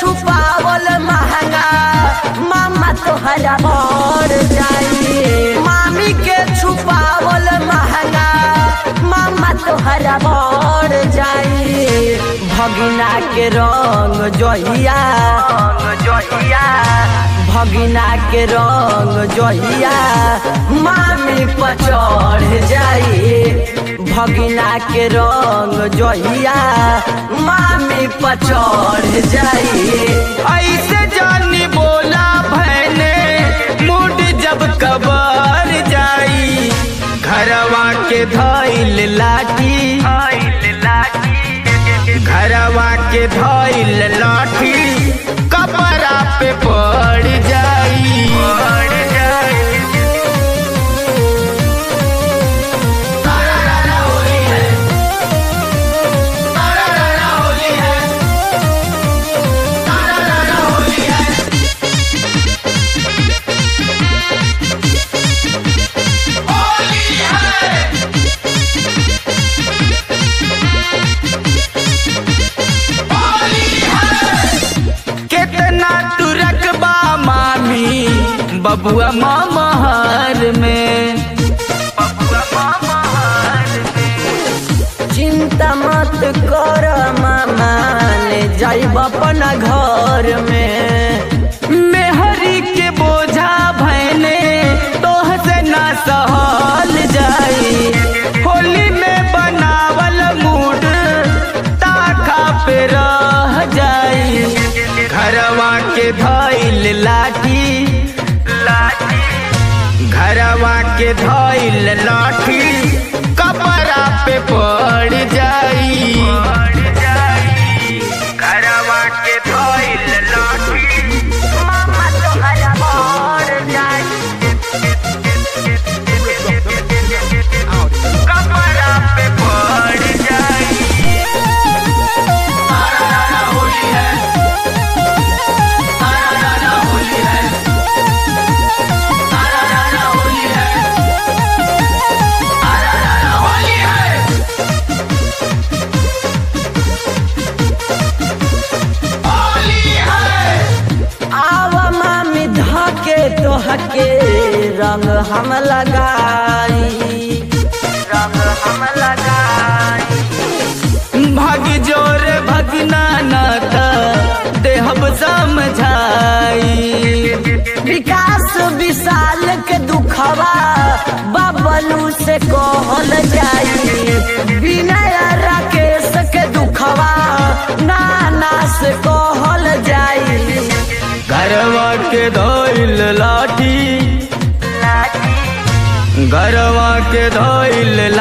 छुपावल महंगा मामा तोहरा बढ़ जाई। मामी के छुपावल महंगा मामा तोहरा बढ़ जाई। भगिना के रंग जहिया भगिना के रंग जहिया मामी पर चढ़ जाई। भगिना के रंग जहिया मामी पर चढ़ जाई। ऐसे जानी बोला भैने मूड जब कबर जाई। घरवा के धइल लाठी घरवा के धइल लाठी कपड़ा पे पड़ जाई। बबुआ मामहर में चिंता मत कर मामा ले जाइब अपना घर में। मेहरी के बोझा भैने तोह से ना सहल जाई। होली में बनावल मूड ताखा पे रह जाई। घरवा के धइल लाठी घरवा के धइल लाठी कपड़ा पे पड़ जाई। घरवा के धइल लाठी मामा तोहरा बढ़ जाई। कपड़ा पे पड़ जाई। होली है होली है तोहके रंग हम लगाई भाग जोर भगना नाता देहब समझाई। विकास विशाल के दुखवा बबलू से कहल जाई। विनय राकेश के दुखवा नाना से कहल जाई। घरवा के धइल लाठी घरवा के धइल